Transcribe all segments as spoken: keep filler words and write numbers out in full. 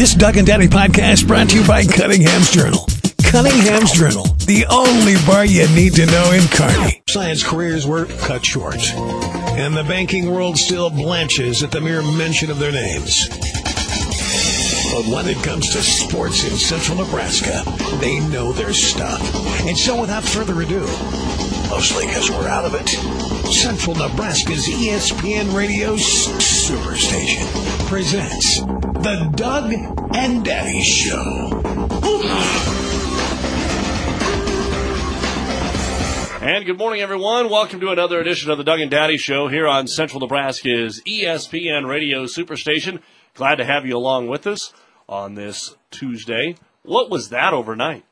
This Doug and Daddy podcast brought to you by Cunningham's Journal. Cunningham's Journal, the only bar you need to know in Kearney. Science careers were cut short, and the banking world still blanches at the mere mention of their names. But when it comes to sports in central Nebraska, they know their stuff. And so without further ado, mostly because we're out of it, Central Nebraska's E S P N Radio Superstation presents The Doug and Daddy Show. And good morning, everyone. Welcome to another edition of The Doug and Daddy Show here on Central Nebraska's E S P N Radio Superstation. Glad to have you along with us on this Tuesday. What was that overnight?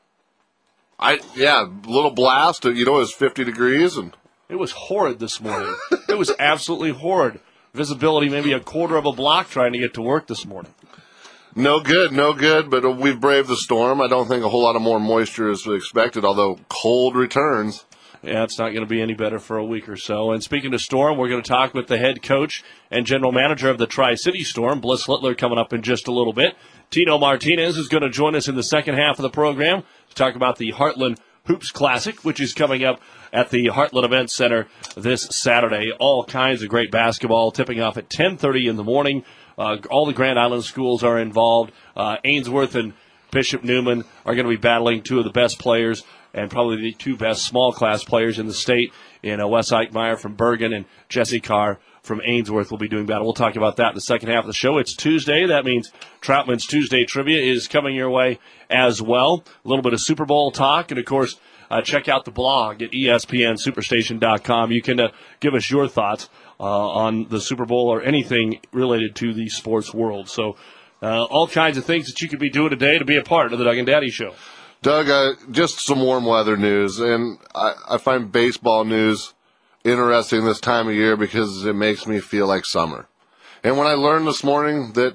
I yeah, little blast. You know, it was fifty degrees, and it was horrid this morning. It was absolutely horrid. Visibility maybe a quarter of a block trying to get to work this morning. No good, no good. But we've braved the storm. I don't think a whole lot of more moisture is expected, although cold returns. Yeah, it's not going to be any better for a week or so. And speaking of Storm, we're going to talk with the head coach and general manager of the Tri-City Storm, Bliss Littler, coming up in just a little bit. Tino Martinez is going to join us in the second half of the program to talk about the Heartland Hoops Classic, which is coming up at the Heartland Event Center this Saturday. All kinds of great basketball tipping off at ten thirty in the morning. Uh, all the Grand Island schools are involved. Uh, Ainsworth and Bishop Neumann are going to be battling two of the best players and probably the two best small class players in the state in uh, Wes Eichmeyer from Bergen and Jesse Carr from Ainsworth will be doing battle. We'll talk about that in the second half of the show. It's Tuesday. That means Troutman's Tuesday Trivia is coming your way as well. A little bit of Super Bowl talk. And, of course, uh, check out the blog at E S P N superstation dot com. You can uh, give us your thoughts uh, on the Super Bowl or anything related to the sports world. So uh, all kinds of things that you could be doing today to be a part of the Doug and Daddy Show. Doug, uh, just some warm weather news, and I, I find baseball news interesting this time of year because it makes me feel like summer. And when I learned this morning that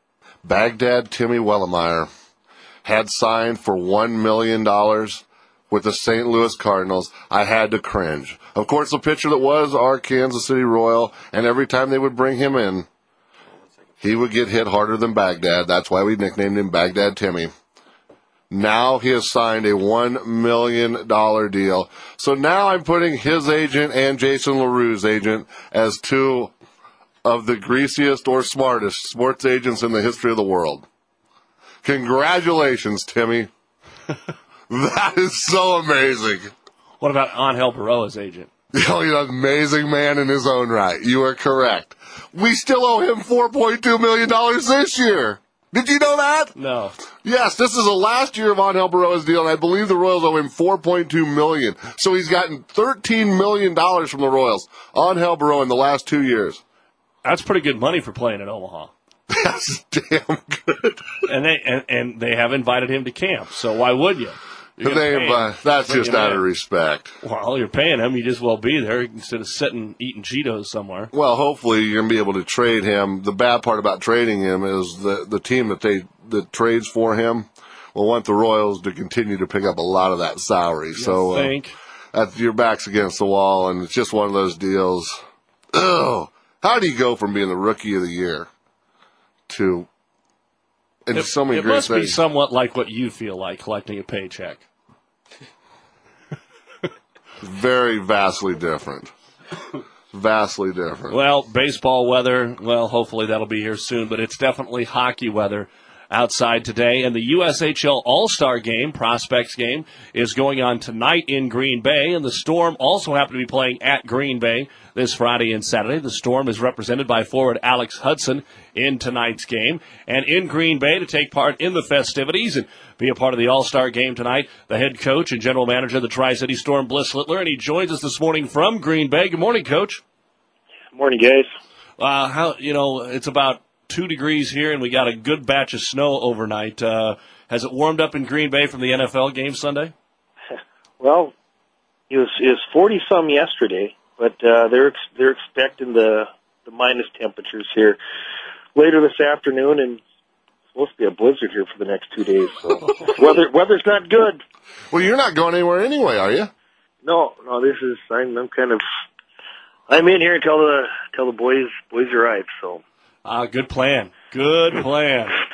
Baghdad Timmy Wellemeyer had signed for one million dollars with the Saint Louis Cardinals, I had to cringe. Of course, the pitcher that was our Kansas City Royal, and every time they would bring him in, he would get hit harder than Baghdad. That's why we nicknamed him Baghdad Timmy. Now he has signed a one million dollars deal. So now I'm putting his agent and Jason LaRue's agent as two of the greasiest or smartest sports agents in the history of the world. Congratulations, Timmy. That is so amazing. What about Angel Baroa's agent? Oh, he's an amazing man in his own right. You are correct. We still owe him four point two million dollars this year. Did you know that? No. Yes, this is the last year of Angel Baroa's deal, and I believe the Royals owe him four point two million dollars. So he's gotten thirteen million dollars from the Royals. Angel Baroa in the last two years. That's pretty good money for playing in Omaha. That's damn good. And they and, and they have invited him to camp, so why would you? They invite, that's just out of respect. Well, you're paying him. You just well be there instead of sitting eating Cheetos somewhere. Well, hopefully you're going to be able to trade him. The bad part about trading him is the the team that they that trades for him will want the Royals to continue to pick up a lot of that salary. You so think? Uh, at, your back's against the wall, and it's just one of those deals. Oh, how do you go from being the rookie of the year to and it, so many it great must things? be somewhat like what you feel like collecting a paycheck. Very vastly different. Vastly different. Well, baseball weather, well, hopefully that'll be here soon, but it's definitely hockey weather outside today. And the U S H L All-Star Game, Prospects Game, is going on tonight in Green Bay. And the Storm also happen to be playing at Green Bay this Friday and Saturday. The Storm is represented by forward Alex Hudson in tonight's game. And in Green Bay to take part in the festivities and be a part of the All-Star Game tonight, the head coach and general manager of the Tri-City Storm, Bliss Littler. And he joins us this morning from Green Bay. Good morning, Coach. Morning, guys. Uh, how, you know, it's about two degrees here, and we got a good batch of snow overnight. Uh, has it warmed up in Green Bay from the N F L game Sunday? Well, it was it was forty some yesterday, but uh, they're ex- they're expecting the the minus temperatures here later this afternoon, and it's supposed to be a blizzard here for the next two days. So weather weather's not good. Well, you're not going anywhere anyway, are you? No, no. This is I'm I'm kind of I'm in here until the until the boys boys arrive. So. Ah, good plan. Good plan.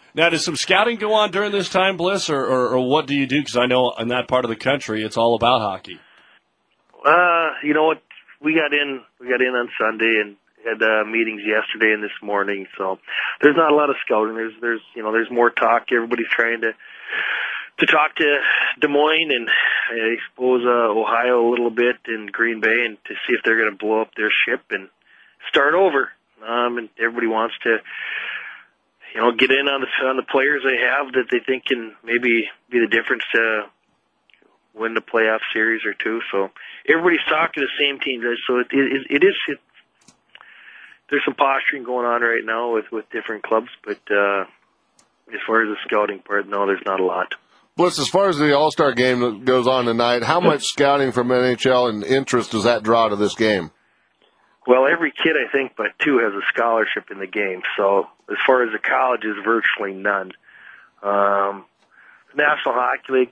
Now, does some scouting go on during this time, Bliss, or, or, or what do you do? Because I know in that part of the country, it's all about hockey. Uh, you know what? We got in. We got in on Sunday and had uh, meetings yesterday and this morning. So there's not a lot of scouting. There's, there's, you know, there's more talk. Everybody's trying to to talk to Des Moines and I suppose uh, Ohio a little bit and Green Bay, and to see if they're going to blow up their ship and start over. Um, and everybody wants to, you know, get in on the on the players they have that they think can maybe be the difference to win the playoff series or two. So everybody's talking to the same teams. So it, it, it is. It, there's some posturing going on right now with, with different clubs, but uh, as far as the scouting part, no, there's not a lot. Bliss, as far as the All-Star game that goes on tonight, how much scouting from N H L and interest does that draw to this game? Well, every kid, I think, but two has a scholarship in the game. So as far as the colleges, virtually none. Um, National Hockey League,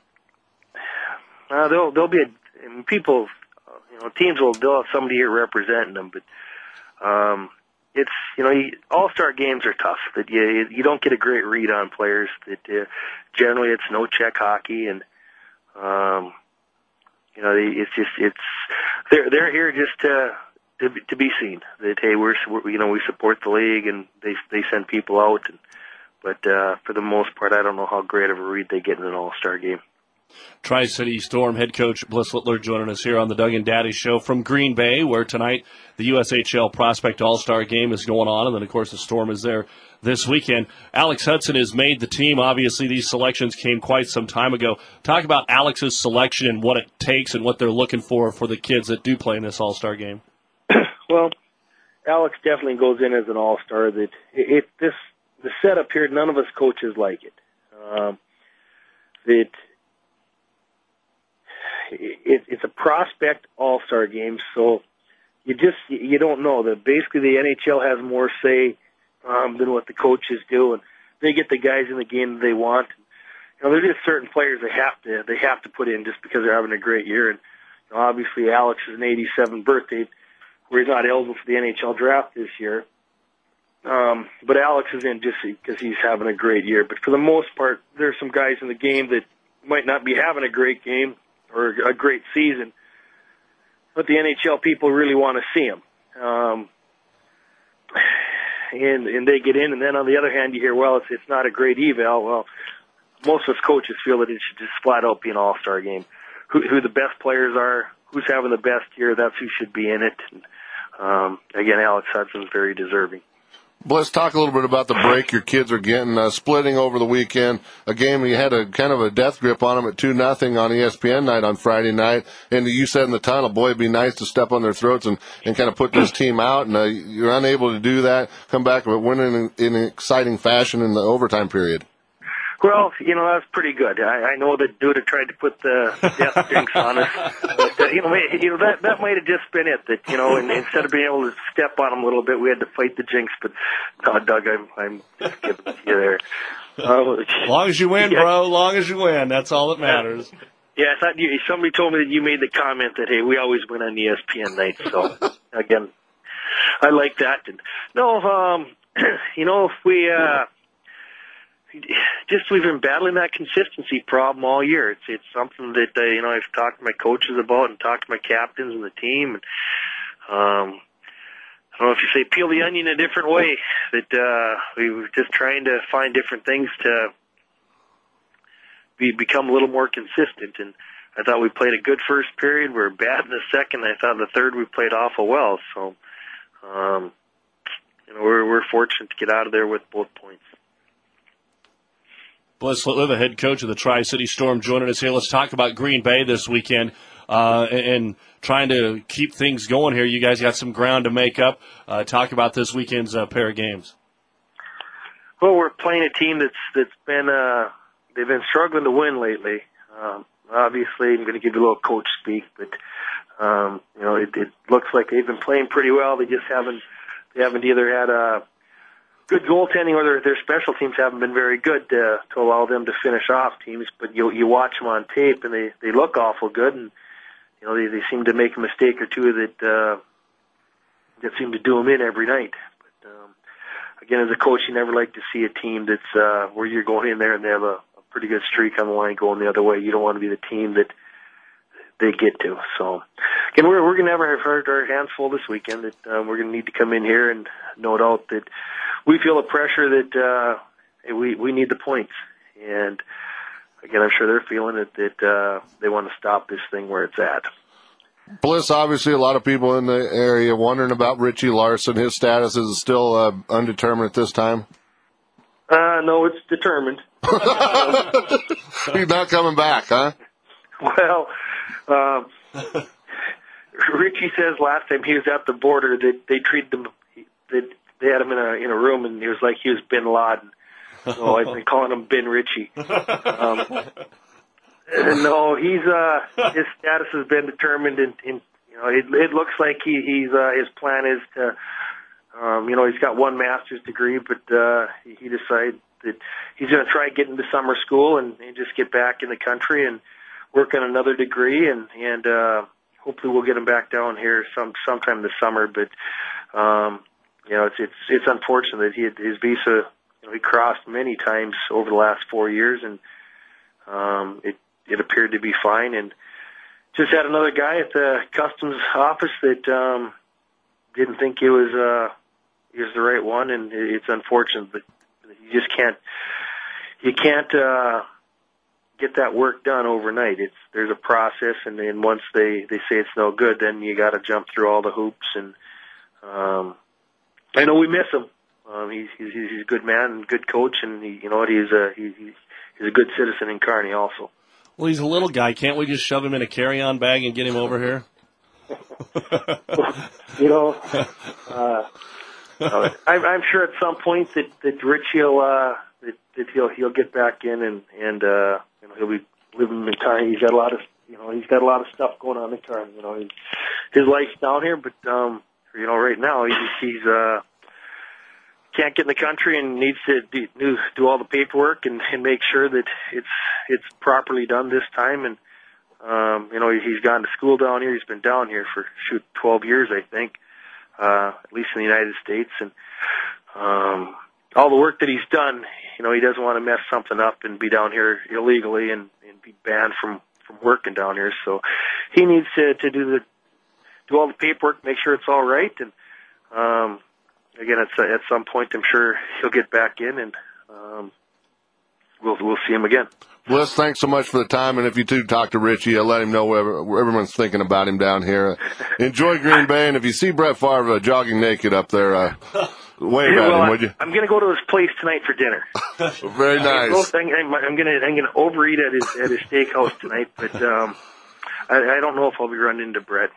uh, there'll, there'll be a, I mean, people, you know, teams will, they'll have somebody here representing them, but um, it's, you know, you, all-star games are tough. That you, you don't get a great read on players. That uh, generally it's no-check hockey, and, um, you know, it's just, it's, they're, they're here just to, To be, to be seen, that hey, we're, we're you know we support the league and they they send people out, and, but uh, for the most part, I don't know how great of a read they get in an All-Star game. Tri-City Storm head coach Bliss Littler joining us here on the Doug and Daddy Show from Green Bay, where tonight the U S H L Prospect All-Star Game is going on, and then of course the Storm is there this weekend. Alex Hudson has made the team. Obviously, these selections came quite some time ago. Talk about Alex's selection and what it takes and what they're looking for for the kids that do play in this All-Star Game. Well, Alex definitely goes in as an all-star. That it, it this the setup here, none of us coaches like it. Um, that it, it's a prospect all-star game, so you just you don't know. That basically the N H L has more say um, than what the coaches do, and they get the guys in the game that they want. You know, there's just certain players they have to they have to put in just because they're having a great year. And you know, obviously, Alex is an eighty-seven birthday, where he's not eligible for the N H L draft this year. Um, but Alex is in just because he's having a great year. But for the most part, there's some guys in the game that might not be having a great game or a great season, but the N H L people really want to see him. Um, and, and they get in, and then on the other hand, you hear, well, it's, it's not a great eval. Well, most of us coaches feel that it should just flat out be an all-star game. Who, who the best players are, who's having the best year, that's who should be in it. And, um, again, Alex Hudson's very deserving. Let's talk a little bit about the break your kids are getting, uh, splitting over the weekend. A game you had a kind of a death grip on them at two nothing on E S P N night on Friday night. And you said in the tunnel, boy, it'd be nice to step on their throats and, and kind of put this team out. And uh, you're unable to do that. Come back but winning in, in an exciting fashion in the overtime period. Well, you know, that's pretty good. I, I know that Duda tried to put the death jinx on us. But, uh, you know, you know that, that might have just been it. That, you know, and, instead of being able to step on them a little bit, we had to fight the jinx. But, uh, Doug, I'm, I'm just giving it to you there. Uh, as long as you win, yeah. bro, as long as you win. That's all that matters. Yeah, I thought you, somebody told me that you made the comment that, hey, we always win on E S P N nights. So, again, I like that. And, no, um, you know, if we... Uh, Just we've been battling that consistency problem all year. It's it's something that uh, you know I've talked to my coaches about and talked to my captains and the team. And um, I don't know if you say peel the onion a different way. That uh, we were just trying to find different things to be become a little more consistent. And I thought we played a good first period. We were bad in the second. I thought in the third we played awful well. So um, you know we're we're fortunate to get out of there with both points. Bliss Littler, the head coach of the Tri-City Storm, joining us here. Let's talk about Green Bay this weekend uh, and, and trying to keep things going here. You guys got some ground to make up. Uh, talk about this weekend's uh, pair of games. Well, we're playing a team that's that's been uh, they've been struggling to win lately. Um, obviously, I'm going to give you a little coach speak, but um, you know it, it looks like they've been playing pretty well. They just haven't they haven't either had a good goaltending, or their, their special teams haven't been very good uh, to allow them to finish off teams. But you you watch them on tape, and they, they look awful good, and you know they, they seem to make a mistake or two that uh, that seem to do them in every night. But um, again, as a coach, you never like to see a team that's uh, where you're going in there and they have a, a pretty good streak on the line going the other way. You don't want to be the team that they get to. So, again, we're we're going to have our, our hands full this weekend. That uh, we're going to need to come in here and no doubt that we feel the pressure that uh, we we need the points. And again, I'm sure they're feeling it that uh, they want to stop this thing where it's at. Bliss, obviously a lot of people in the area wondering about Richie Larson. His status is still uh, undetermined at this time? Uh, no, it's determined. He's not coming back, huh? Well, um, Richie says last time he was at the border that they treated him, that they had him in a in a room and he was like he was Bin Laden. So I've been calling him Bin Richie. Um, No, he's uh his status has been determined, and in, in, you know it, it looks like he he's uh, his plan is to um you know he's got one master's degree, but uh he, he decided that he's going to try getting to summer school and, and just get back in the country and work on another degree, and and uh hopefully we'll get him back down here some sometime this summer. But um you know it's it's it's unfortunate that he had, his visa you know he crossed many times over the last four years, and um it. It appeared to be fine, and just had another guy at the customs office that um, didn't think it was uh, it was the right one, and it's unfortunate, but you just can't you can't uh, get that work done overnight. It's there's a process, and then once they, they say it's no good, then you got to jump through all the hoops. And um, I know we miss him. Um, he's, he's he's a good man and good coach, and he, you know what he's a he, he's a good citizen in Kearney also. Well, he's a little guy. Can't we just shove him in a carry-on bag and get him over here? you know, uh, uh, I'm, I'm sure at some point that that Richie will uh, that, that he'll he'll get back in, and and uh, you know he'll be living in Kearney. He's got a lot of you know he's got a lot of stuff going on in Kearney. You know, his, his life's down here, but um, you know right now he's he's uh. can't get in the country and needs to do, do all the paperwork and, and make sure that it's it's properly done this time. And um, you know he's gone to school down here. He's been down here for shoot twelve years, I think, uh, at least in the United States. And um, all the work that he's done, you know, he doesn't want to mess something up and be down here illegally and, and be banned from, from working down here. So he needs to, to do the do all the paperwork, make sure it's all right. And um, Again, at, at some point, I'm sure he'll get back in, and um, we'll we'll see him again. Bliss, thanks so much for the time. And if you do talk to Richie, I'll let him know where, where everyone's thinking about him down here. Enjoy Green Bay, and if you see Brett Favre uh, jogging naked up there, uh, wave yeah, at well, him, would you? I'm going to go to his place tonight for dinner. Very nice. I'm, I'm going to I'm going to overeat at his at his steakhouse tonight, but um, I, I don't know if I'll be running into Brett.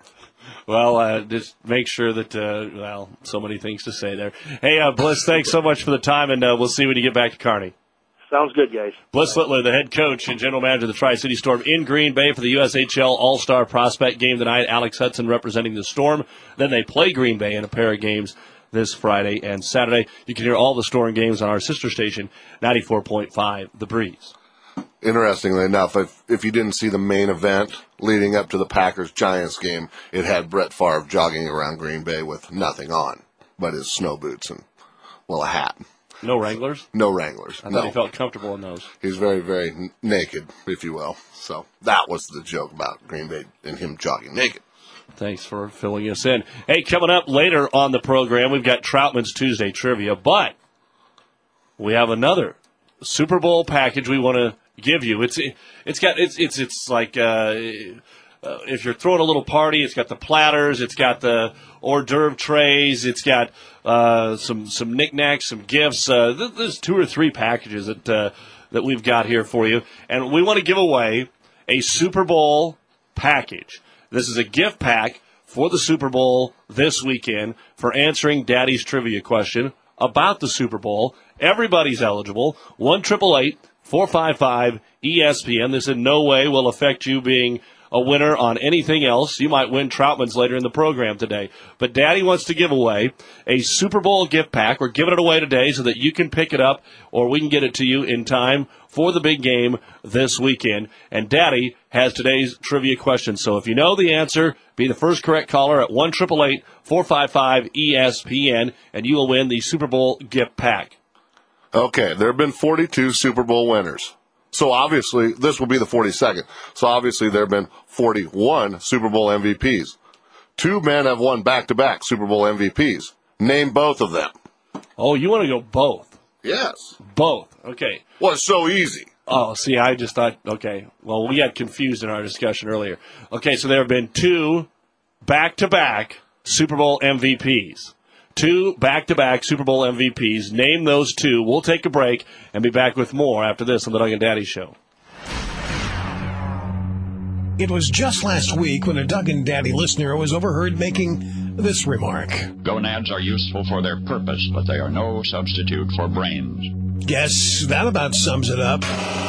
Well, uh, just make sure that, uh, well, so many things to say there. Hey, uh, Bliss, thanks so much for the time, and uh, we'll see you when you get back to Kearney. Sounds good, guys. Bliss Littler, the head coach and general manager of the Tri-City Storm in Green Bay for the U S H L All-Star Prospect game tonight. Alex Hudson representing the Storm. Then they play Green Bay in a pair of games this Friday and Saturday. You can hear all the Storm games on our sister station, ninety-four point five The Breeze. Interestingly enough, if if you didn't see the main event leading up to the Packers-Giants game, it had Brett Favre jogging around Green Bay with nothing on but his snow boots and, well, a hat. No Wranglers? No Wranglers. I no. thought he felt comfortable in those. He's very, very n- naked, if you will. So that was the joke about Green Bay and him jogging naked. Thanks for filling us in. Hey, coming up later on the program, we've got Troutman's Tuesday Trivia, but we have another Super Bowl package we want to give you. It's it's got it's it's it's like uh, uh, if you're throwing a little party, it's got the platters, it's got the hors d'oeuvre trays, it's got uh, some some knickknacks, some gifts. Uh, th- there's two or three packages that uh, that we've got here for you, and we want to give away a Super Bowl package. This is a gift pack for the Super Bowl this weekend for answering Daddy's trivia question about the Super Bowl. Everybody's eligible. One triple eight four five five E S P N. This in no way will affect you being a winner on anything else. You might win Troutman's later in the program today. But Daddy wants to give away a Super Bowl gift pack. We're giving it away today so that you can pick it up or we can get it to you in time for the big game this weekend. And Daddy has today's trivia question. So if you know the answer, be the first correct caller at one eight eight eight, four five five, E S P N, and you will win the Super Bowl gift pack. Okay, there have been forty-two Super Bowl winners. So obviously, this will be the forty-second. So obviously, there have been forty-one Super Bowl M V Ps. Two men have won back-to-back Super Bowl M V Ps. Name both of them. Oh, you want to go both? Yes. Both. Okay. Well, it's so easy. Oh, see, I just thought, okay. Well, we got confused in our discussion earlier. Okay, so there have been two back-to-back Super Bowl M V Ps. Two back-to-back Super Bowl M V Ps. Name those two. We'll take a break and be back with more after this on the Doug and Daddy Show. It was just last week when a Doug and Daddy listener was overheard making this remark. Gonads are useful for their purpose, but they are no substitute for brains. Guess that about sums it up.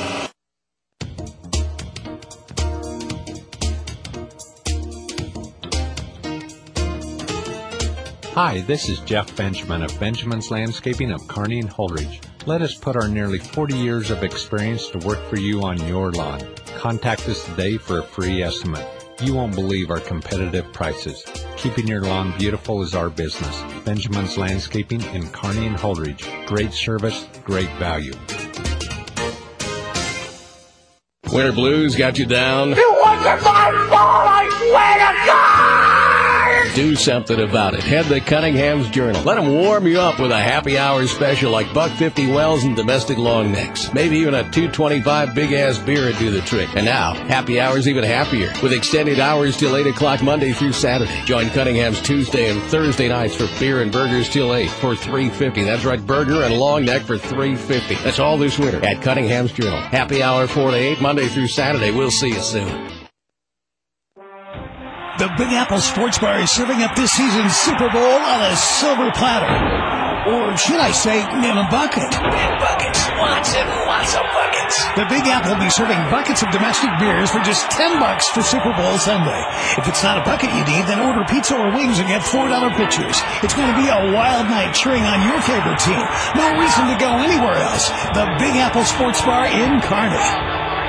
Hi, this is Jeff Benjamin of Benjamin's Landscaping of Kearney and Holdridge. Let us put our nearly forty years of experience to work for you on your lawn. Contact us today for a free estimate. You won't believe our competitive prices. Keeping your lawn beautiful is our business. Benjamin's Landscaping in Kearney and Holdridge. Great service, great value. Winter blues got you down. You want to my ball? I swear to God! Do something about it. Head to Cunningham's Journal. Let them warm you up with a happy hour special like buck fifty Wells and domestic long necks. Maybe even a two twenty-five big-ass beer would do the trick. And now, happy hour's even happier with extended hours till eight o'clock Monday through Saturday. Join Cunningham's Tuesday and Thursday nights for beer and burgers till eight for three fifty. That's right, burger and long neck for three fifty. That's all this winter at Cunningham's Journal. Happy hour four to eight Monday through Saturday. We'll see you soon. The Big Apple Sports Bar is serving up this season's Super Bowl on a silver platter. Or should I say, in a bucket. Big buckets. Lots and lots of buckets. The Big Apple will be serving buckets of domestic beers for just ten bucks for Super Bowl Sunday. If it's not a bucket you need, then order pizza or wings and get four dollar pitchers. It's going to be a wild night cheering on your favorite team. No reason to go anywhere else. The Big Apple Sports Bar in Kearney.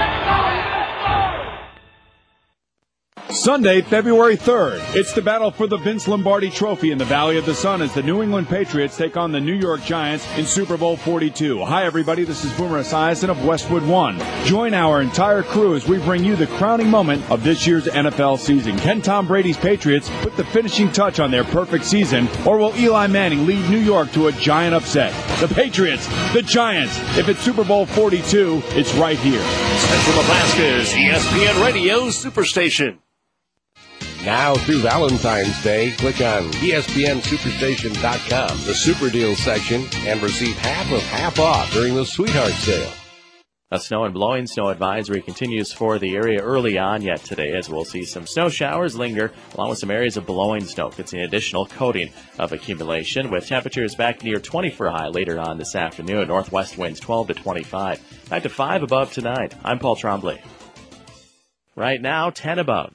Sunday, February third, it's the battle for the Vince Lombardi Trophy in the Valley of the Sun as the New England Patriots take on the New York Giants in Super Bowl forty-two. Hi, everybody. This is Boomer Esiason of Westwood One. Join our entire crew as we bring you the crowning moment of this year's N F L season. Can Tom Brady's Patriots put the finishing touch on their perfect season, or will Eli Manning lead New York to a giant upset? The Patriots, the Giants. If it's Super Bowl forty-two, it's right here. Central Nebraska's E S P N Radio Superstation. Now through Valentine's Day, click on E S P N Superstation dot com, the Super Deals section, and receive half of half off during the Sweetheart Sale. A snow and blowing snow advisory continues for the area early on yet today, as we'll see some snow showers linger, along with some areas of blowing snow. Could see an additional coating of accumulation, with temperatures back near twenty for a high later on this afternoon. Northwest winds twelve to twenty-five. Back to five above tonight. I'm Paul Trombley. Right now, ten above.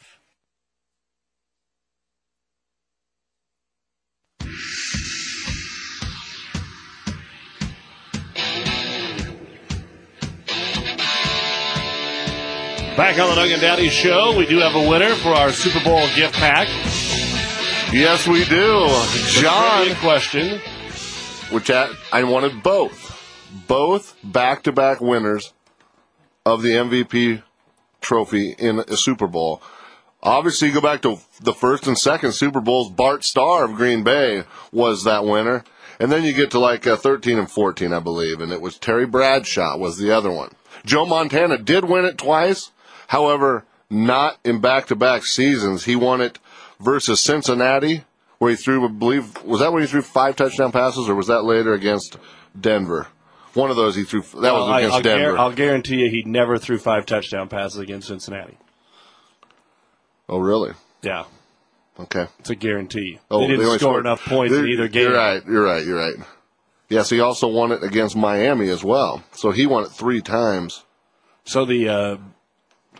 Back on the Doug and Daddy Show, we do have a winner for our Super Bowl gift pack. Yes, we do. John. Question. Which I, I wanted both. Both back-to-back winners of the M V P trophy in a Super Bowl. Obviously, you go back to the first and second Super Bowls. Bart Starr of Green Bay was that winner. And then you get to like uh, thirteen and fourteen, I believe, and it was Terry Bradshaw was the other one. Joe Montana did win it twice. However, not in back-to-back seasons. He won it versus Cincinnati, where he threw, I believe, was that when he threw five touchdown passes, or was that later against Denver? One of those he threw, that well, was against I, I'll Denver. Gar- I'll guarantee you he never threw five touchdown passes against Cincinnati. Oh, really? Yeah. Okay. It's a guarantee. Oh, they didn't they score scored, enough points in either game. You're right, you're right, you're right. Yes, he also won it against Miami as well. So he won it three times. So the uh,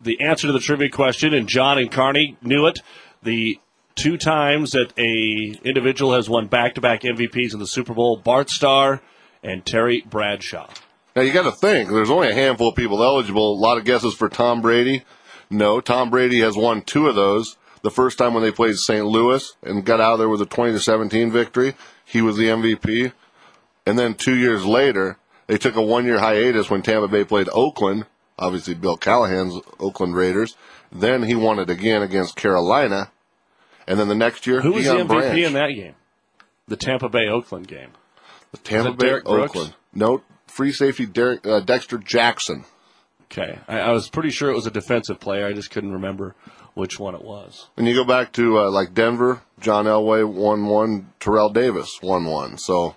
the answer to the trivia question, and John and Kearney knew it. The two times that a individual has won back-to-back M V Ps in the Super Bowl, Bart Starr and Terry Bradshaw. Now, you got to think, there's only a handful of people eligible. A lot of guesses for Tom Brady. No, Tom Brady has won two of those. The first time when they played Saint Louis and got out of there with a twenty to seventeen victory, he was the M V P. And then two years later, they took a one-year hiatus when Tampa Bay played Oakland, obviously Bill Callahan's Oakland Raiders. Then he won it again against Carolina. And then the next year, who was the M V P Branch. in that game? The Tampa Bay Oakland game. The Tampa Bay Derek Oakland. Brooks? No, free safety Derek, uh, Dexter Jackson. Okay, I, I was pretty sure it was a defensive player. I just couldn't remember which one it was. And you go back to uh, like Denver, John Elway won one, Terrell Davis won one. So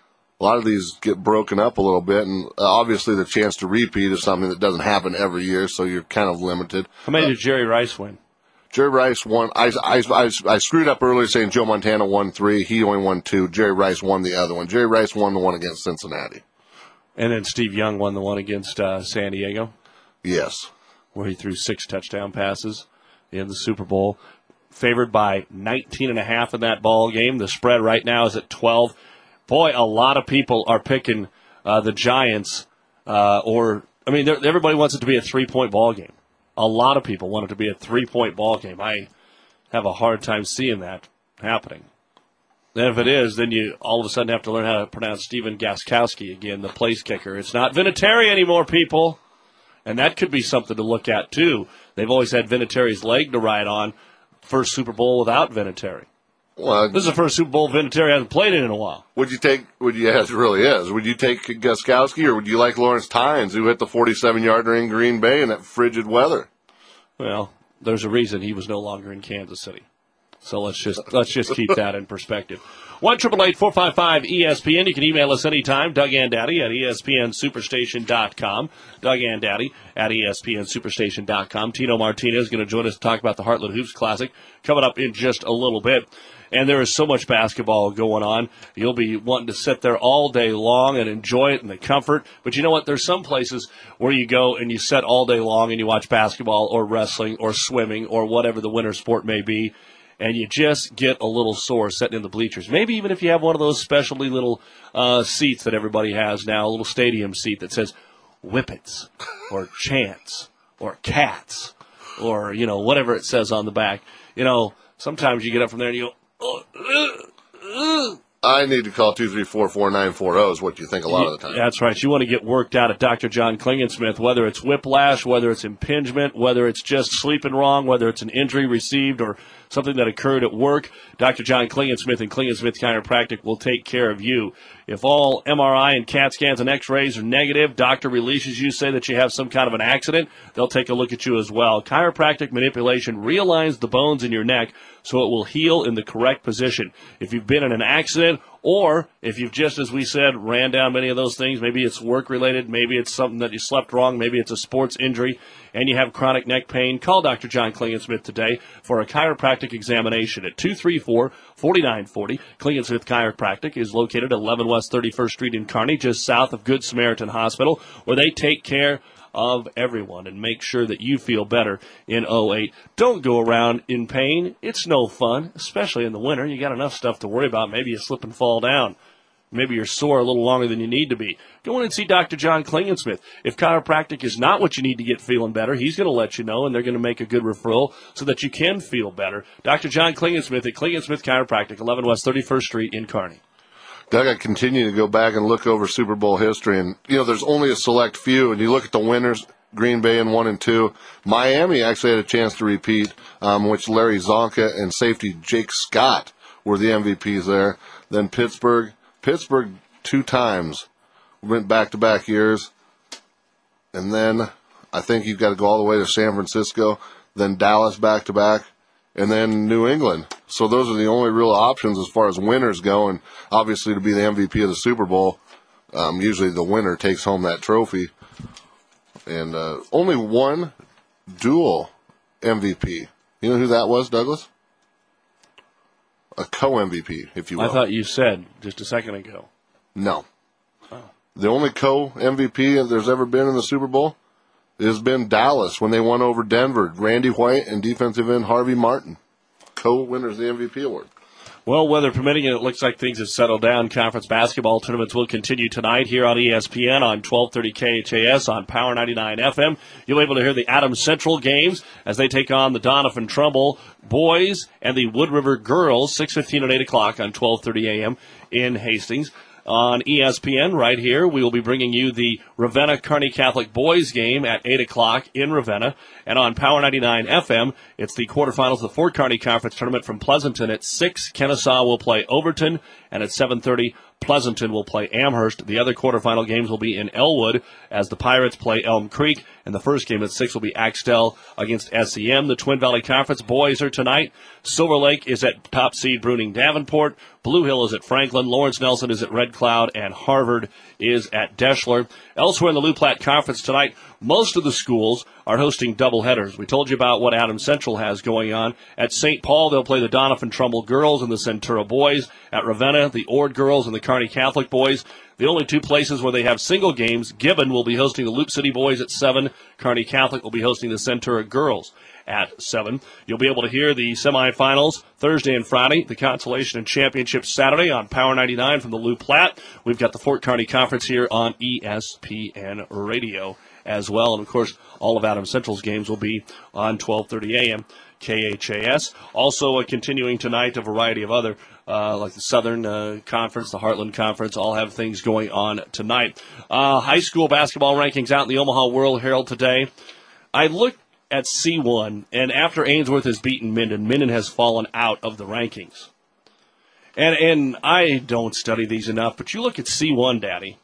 a lot of these get broken up a little bit, and uh, obviously the chance to repeat is something that doesn't happen every year, so you're kind of limited. How many uh, did Jerry Rice win? Jerry Rice won. I, I, I, I screwed up earlier saying Joe Montana won three. He only won two. Jerry Rice won the other one. Jerry Rice won the one against Cincinnati. And then Steve Young won the one against uh, San Diego? Yes. Where he threw six touchdown passes in the Super Bowl. Favored by nineteen and a half in that ball game. The spread right now is at twelve. Boy, a lot of people are picking uh, the Giants. Uh, or, I mean, everybody wants it to be a three-point ball game. A lot of people want it to be a three-point ball game. I have a hard time seeing that happening. And if it is, then you all of a sudden have to learn how to pronounce Stephen Gostkowski again, the place kicker. It's not Vinatieri anymore, people. And that could be something to look at, too. They've always had Vinatieri's leg to ride on. First Super Bowl without Vinatieri. Well, this is the first Super Bowl Vinatieri hasn't played in in a while. Would you take, would you, yes, it really is. Would you take Gostkowski, or would you like Lawrence Tynes, who hit the forty-seven-yarder in Green Bay in that frigid weather? Well, there's a reason he was no longer in Kansas City. So let's just let's just keep that in perspective. one eight eight eight, four five five, E S P N. You can email us anytime, Doug and Daddy at E S P N Superstation dot com. Doug and Daddy at E S P N Superstation dot com. Tino Martinez is going to join us to talk about the Heartland Hoops Classic coming up in just a little bit. And there is so much basketball going on. You'll be wanting to sit there all day long and enjoy it in the comfort. But you know what? There's some places where you go and you sit all day long and you watch basketball or wrestling or swimming or whatever the winter sport may be, and you just get a little sore sitting in the bleachers. Maybe even if you have one of those specialty little uh, seats that everybody has now, a little stadium seat that says Whippets or Chance or Cats or, you know, whatever it says on the back. You know, sometimes you get up from there and you go, I need to call two three four, four nine four zero is what you think a lot of the time. That's right. You want to get worked out at Doctor John Klingensmith, whether it's whiplash, whether it's impingement, whether it's just sleeping wrong, whether it's an injury received or something that occurred at work. Doctor John Klingensmith and Klingensmith Chiropractic will take care of you. If all M R I and CAT scans and x-rays are negative, doctor releases you, say that you have some kind of an accident, they'll take a look at you as well. Chiropractic manipulation realigns the bones in your neck so it will heal in the correct position. If you've been in an accident, or if you've just, as we said, ran down many of those things, maybe it's work-related, maybe it's something that you slept wrong, maybe it's a sports injury, and you have chronic neck pain, call Doctor John Klingensmith today for a chiropractic examination at two three four, four nine four zero. Klingensmith Chiropractic is located at eleven West thirty-first Street in Kearney, just south of Good Samaritan Hospital, where they take care of everyone and make sure that you feel better in oh eight. Don't go around in pain. It's no fun, especially in the winter. You got enough stuff to worry about. Maybe you slip and fall down. Maybe you're sore a little longer than you need to be. Go in and see Doctor John Klingensmith. If chiropractic is not what you need to get feeling better, he's going to let you know, and they're going to make a good referral so that you can feel better. Doctor John Klingensmith at Klingensmith Chiropractic, eleven West thirty-first Street in Kearney. Doug, I continue to go back and look over Super Bowl history, and, you know, there's only a select few, and you look at the winners, Green Bay in one and two. Miami actually had a chance to repeat, um, which Larry Zonka and safety Jake Scott were the M V Ps there. Then Pittsburgh. Pittsburgh two times went back-to-back years. And then I think you've got to go all the way to San Francisco, then Dallas back-to-back, and then New England. So those are the only real options as far as winners go, and obviously to be the M V P of the Super Bowl, um, usually the winner takes home that trophy. And uh, only one dual M V P. You know who that was, Douglas? A co-M V P, if you will. I thought you said just a second ago. No. Oh. The only co-M V P there's ever been in the Super Bowl, has been Dallas when they won over Denver. Randy White and defensive end Harvey Martin, co-winners of the M V P award. Well, weather permitting, it looks like things have settled down. Conference basketball tournaments will continue tonight here on E S P N on twelve thirty K H A S on Power ninety-nine F M. You'll be able to hear the Adams Central games as they take on the Doniphan Trumbull boys and the Wood River girls, six fifteen and eight o'clock on twelve thirty A M in Hastings. On E S P N right here, we will be bringing you the Ravenna Kearney Catholic boys game at eight o'clock in Ravenna. And on Power ninety-nine F M, it's the quarterfinals of the Fort Kearney Conference Tournament from Pleasanton. At six, Kennesaw will play Overton, and at seven thirty, Pleasanton will play Amherst. The other quarterfinal games will be in Elwood as the Pirates play Elm Creek, and the first game at six will be Axtell against S E M. The Twin Valley Conference boys are tonight. Silver Lake is at top seed Bruning Davenport. Blue Hill is at Franklin. Lawrence Nelson is at Red Cloud, and Harvard is at Deschler. Elsewhere in the Loup Platte Conference tonight, most of the schools are hosting doubleheaders. We told you about what Adams Central has going on. At Saint Paul, they'll play the Doniphan Trumbull girls and the Centura boys. At Ravenna, the Ord girls and the Kearney Catholic boys. The only two places where they have single games, Gibbon will be hosting the Loup City boys at seven. Kearney Catholic will be hosting the Centura girls at seven. You'll be able to hear the semifinals Thursday and Friday, the Consolation and Championship Saturday on Power ninety-nine from the Loup Platte. We've got the Fort Kearney Conference here on E S P N Radio as well. And, of course, all of Adams Central's games will be on twelve thirty A M K H A S. Also uh, continuing tonight, a variety of other, uh, like the Southern uh, Conference, the Heartland Conference, all have things going on tonight. Uh, high school basketball rankings out in the Omaha World Herald today. I looked at C one, and after Ainsworth has beaten Minden, Minden has fallen out of the rankings. And and I don't study these enough, but you look at C one, Daddy,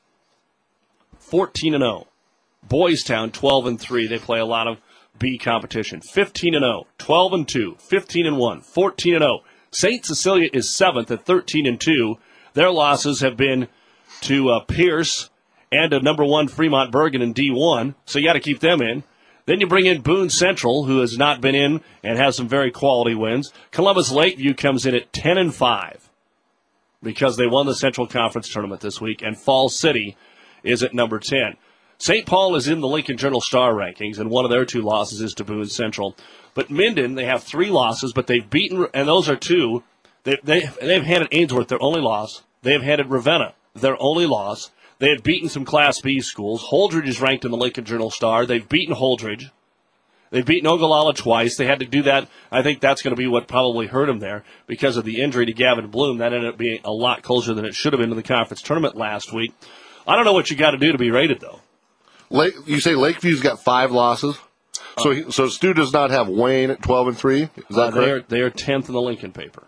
fourteen and oh. Boys Town, twelve and three. They play a lot of B competition. fifteen and oh, twelve and two, fifteen and one, fourteen and oh. Saint Cecilia is seventh at thirteen and two. Their losses have been to uh, Pierce and a number one Fremont Bergen in D one, so you got to keep them in. Then you bring in Boone Central, who has not been in and has some very quality wins. Columbus Lakeview comes in at ten and five because they won the Central Conference Tournament this week, and Falls City is at number ten. Saint Paul is in the Lincoln Journal-Star rankings, and one of their two losses is to Boone Central. But Minden, they have three losses, but they've beaten, and those are two. They, they, they've handed Ainsworth their only loss. They have handed Ravenna their only loss. They had beaten some Class B schools. Holdridge is ranked in the Lincoln Journal-Star. They've beaten Holdridge. They've beaten Ogallala twice. They had to do that. I think that's going to be what probably hurt them there because of the injury to Gavin Bloom. That ended up being a lot closer than it should have been in the conference tournament last week. I don't know what you got to do to be rated, though. Lake, you say Lakeview's got five losses? So he, so Stu does not have Wayne at twelve and three? Is that uh, they correct? Are, they are tenth in the Lincoln paper.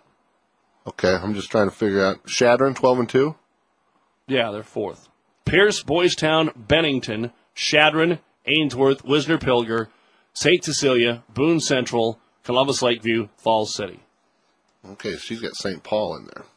Okay, I'm just trying to figure out. Shadron, twelve and two? Yeah, they're fourth. Pierce, Boys Town, Bennington, Shadron, Ainsworth, Wisner-Pilger, Saint Cecilia, Boone Central, Columbus Lakeview, Falls City. Okay, so she's got Saint Paul in there.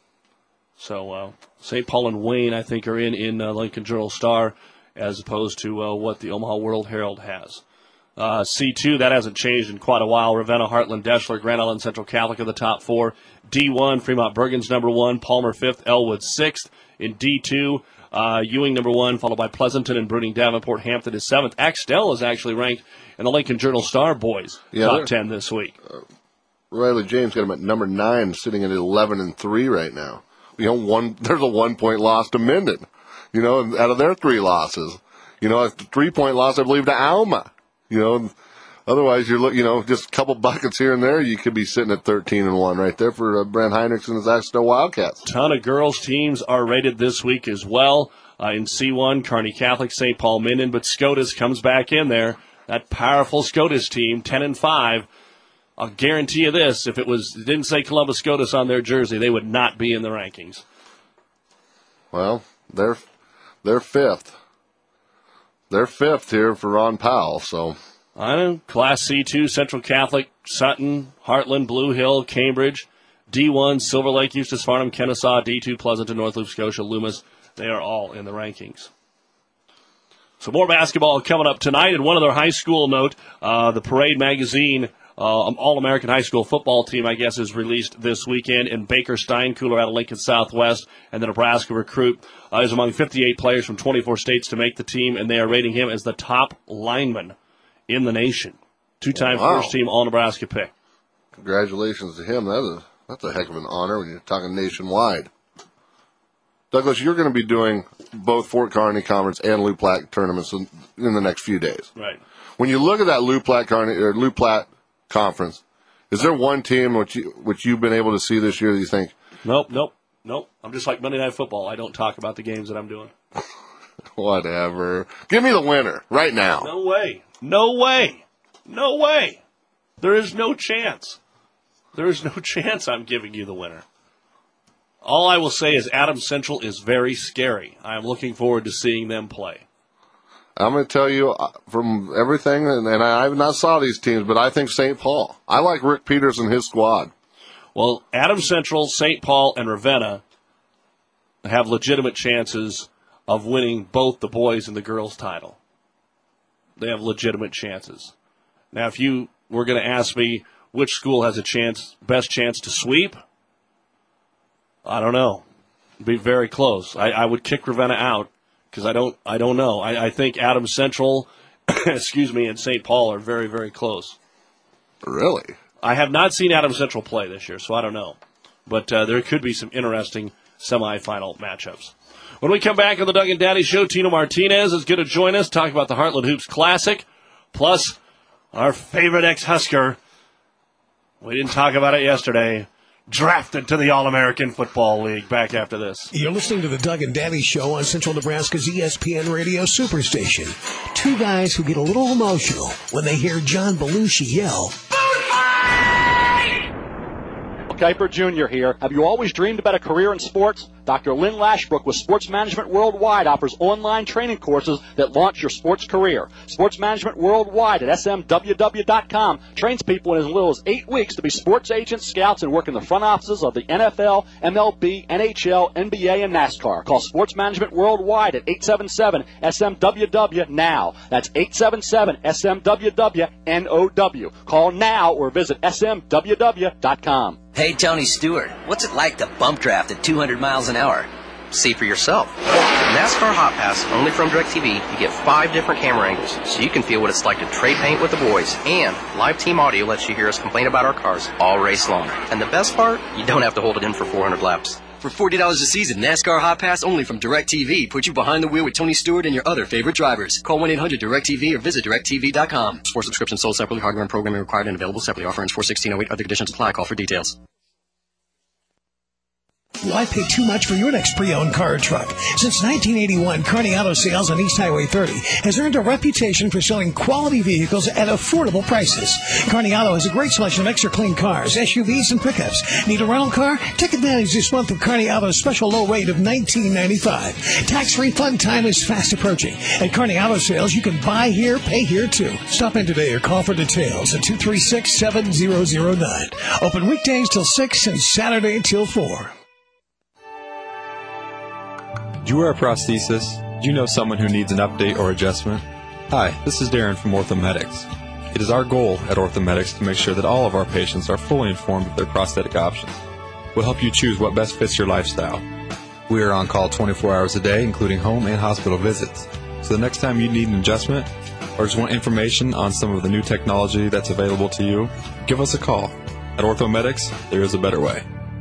So uh, Saint Paul and Wayne, I think, are in, in uh, Lincoln Journal-Star as opposed to uh, what the Omaha World Herald has. Uh, C two, that hasn't changed in quite a while. Ravenna, Heartland, Deschler, Grand Island Central Catholic are the top four. D one, Fremont Bergen's number one, Palmer fifth, Elwood sixth. In D two, uh, Ewing number one, followed by Pleasanton and Bruning Davenport. Hampton is seventh. Axtell is actually ranked in the Lincoln Journal-Star boys yeah, top ten this week. Uh, Riley James got him at number nine, sitting at eleven and three right now. You know, one there's a one-point loss to Minden. You know, out of their three losses. You know, a three-point loss, I believe, to Alma. You know, otherwise you're look, you know, just a couple buckets here and there, you could be sitting at thirteen and one right there for uh, Brent Heinrichs and his Axtell Wildcats. Ton of girls teams are rated this week as well. Uh, in C one, Kearney Catholic, Saint Paul, Minden, but SCOTUS comes back in there. That powerful SCOTUS team, ten and five. I'll guarantee you this: if it was it didn't say Columbus SCOTUS on their jersey, they would not be in the rankings. Well, they're they're fifth. They're fifth here for Ron Powell, so. I know. Class C two, Central Catholic, Sutton, Heartland, Blue Hill, Cambridge. D one, Silver Lake, Eustis Farnham, Kennesaw. D two, Pleasanton, North Loop, Scotia, Loomis. They are all in the rankings. So more basketball coming up tonight. And one other high school note, uh, the Parade Magazine uh, All-American High School football team, I guess, is released this weekend. And Baker Steinkuhler out of Lincoln Southwest and the Nebraska recruit uh, is among fifty-eight players from twenty-four states to make the team, and they are rating him as the top lineman in the nation. Two-time Wow. first-team All-Nebraska pick. Congratulations to him. That's a, that's a heck of an honor when you're talking nationwide. Douglas, you're going to be doing both Fort Kearney Conference and Loup Platte tournaments in, in the next few days. Right. When you look at that Loup Platte, Kearney, or Loup Platte Conference, is there one team which, you, which you've been able to see this year that you think, Nope, nope, nope. I'm just like Monday Night Football. I don't talk about the games that I'm doing. whatever. Give me the winner right now. No way. No way. No way. There is no chance. There is no chance I'm giving you the winner. All I will say is Adams Central is very scary. I am looking forward to seeing them play. I'm going to tell you uh, from everything, and, and I have not saw these teams, but I think Saint Paul. I like Rick Peters and his squad. Well, Adams Central, Saint Paul, and Ravenna have legitimate chances of winning both the boys and the girls title. They have legitimate chances. Now, if you were going to ask me which school has a chance, best chance to sweep, I don't know. It'd be very close. I, I would kick Ravenna out because I don't. I don't know. I, I think Adams Central, excuse me, and Saint Paul are very, very close. Really? I have not seen Adams Central play this year, so I don't know. But uh, there could be some interesting semifinal matchups. When we come back on the Doug and Daddy Show, Tino Martinez is going to join us, talk about the Heartland Hoops Classic, plus our favorite ex-Husker. We didn't talk about it yesterday. Drafted to the All-American Football League. Back after this. You're listening to the Doug and Daddy Show on Central Nebraska's E S P N Radio Superstation. Two guys who get a little emotional when they hear John Belushi yell, Kuiper Junior here. Have you always dreamed about a career in sports? Doctor Lynn Lashbrook with Sports Management Worldwide offers online training courses that launch your sports career. Sports Management Worldwide at S M W W dot com trains people in as little as eight weeks to be sports agents, scouts, and work in the front offices of the N F L, M L B, N H L, N B A, and NASCAR. Call Sports Management Worldwide at eight seven seven S M W W now. That's eight seven seven S M W W N O W. Call now or visit S M W W dot com. Hey, Tony Stewart, what's it like to bump draft at two hundred miles an hour? See for yourself. With NASCAR Hot Pass, only from DirecTV, you get five different camera angles, so you can feel what it's like to trade paint with the boys. And live team audio lets you hear us complain about our cars all race long. And the best part, you don't have to hold it in for four hundred laps. For forty dollars a season, NASCAR Hot Pass only from DirecTV. Put you behind the wheel with Tony Stewart and your other favorite drivers. Call one eight hundred direct T V or visit direct T V dot com. Sports subscription sold separately. Hardware and programming required and available separately. Offer ends four sixteen oh eight. Other conditions apply. Call for details. Why pay too much for your next pre-owned car or truck? Since nineteen eighty-one, Kearney Auto Sales on East Highway thirty has earned a reputation for selling quality vehicles at affordable prices. Kearney Auto has a great selection of extra clean cars, S U Vs, and pickups. Need a rental car? Take advantage this month of Kearney Auto's special low rate of nineteen ninety-five. Tax refund time is fast approaching. At Kearney Auto Sales, you can buy here, pay here, too. Stop in today or call for details at two three six, seven zero zero nine. Open weekdays till six and Saturday till four. Do you wear a prosthesis? Do you know someone who needs an update or adjustment? Hi, this is Darren from Orthomedics. It is our goal at Orthomedics to make sure that all of our patients are fully informed of their prosthetic options. We'll help you choose what best fits your lifestyle. We are on call twenty-four hours a day, including home and hospital visits. So the next time you need an adjustment or just want information on some of the new technology that's available to you, give us a call. At Orthomedics, there is a better way.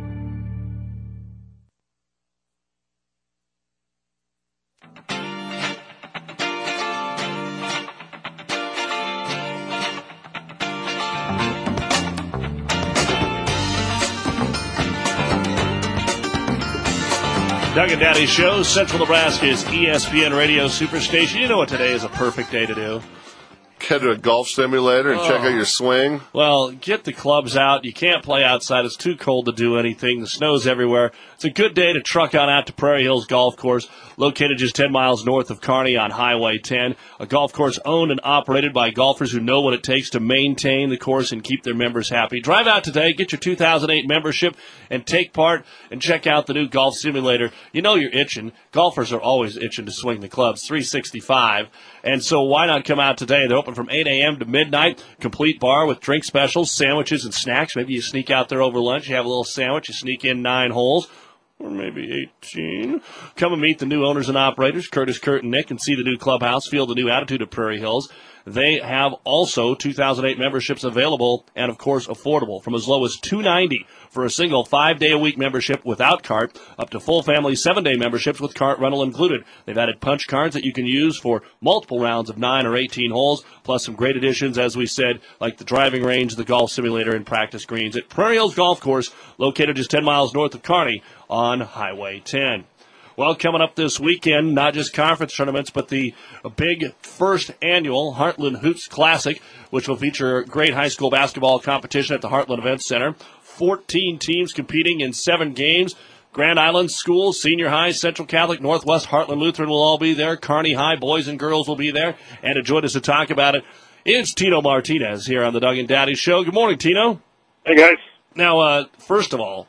Doug and Daddy Show, Central Nebraska's E S P N Radio Superstation. You know what today is a perfect day to do? Get to a golf simulator and oh. check out your swing. Well, get the clubs out. You can't play outside. It's too cold to do anything. The snow's everywhere. It's a good day to truck on out to Prairie Hills Golf Course, located just ten miles north of Kearney on Highway ten. A golf course owned and operated by golfers who know what it takes to maintain the course and keep their members happy. Drive out today, get your two thousand eight membership, and take part and check out the new golf simulator. You know you're itching. Golfers are always itching to swing the clubs, three sixty-five. And so why not come out today? They're open from eight a.m. to midnight. Complete bar with drink specials, sandwiches, and snacks. Maybe you sneak out there over lunch. You have a little sandwich. You sneak in nine holes. Or maybe eighteen. Come and meet the new owners and operators, Curtis, Kurt, and Nick, and see the new clubhouse, feel the new attitude of Prairie Hills. They have also two thousand eight memberships available and, of course, affordable from as low as two hundred ninety dollars for a single five-day-a-week membership without cart up to full family seven-day memberships with cart rental included. They've added punch cards that you can use for multiple rounds of nine or eighteen holes, plus some great additions, as we said, like the driving range, the golf simulator, and practice greens at Prairie Hills Golf Course, located just ten miles north of Kearney on Highway ten. Well, coming up this weekend, not just conference tournaments, but the big first annual Heartland Hoops Classic, which will feature great high school basketball competition at the Heartland Events Center. fourteen teams competing in seven games. Grand Island Schools, Senior High, Central Catholic, Northwest, Heartland Lutheran will all be there. Kearney High, boys and girls will be there. And to join us to talk about it, it's Tino Martinez here on the Doug and Daddy Show. Good morning, Tino. Hey, guys. Now, uh, first of all,